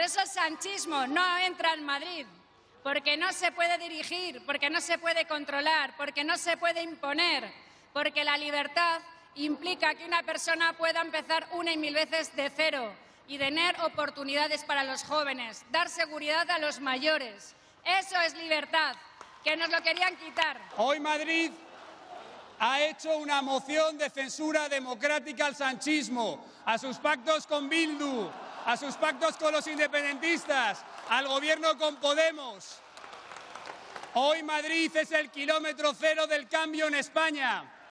eso el sanchismo no entra en Madrid, porque no se puede dirigir, porque no se puede controlar, porque no se puede imponer, porque la libertad implica que una persona pueda empezar una y mil veces de cero y tener oportunidades para los jóvenes, dar seguridad a los mayores. Eso es libertad, que nos lo querían quitar. Hoy Madrid ha hecho una moción de censura democrática al sanchismo, a sus pactos con Bildu, a sus pactos con los independentistas, al gobierno con Podemos. Hoy Madrid es el kilómetro cero del cambio en España.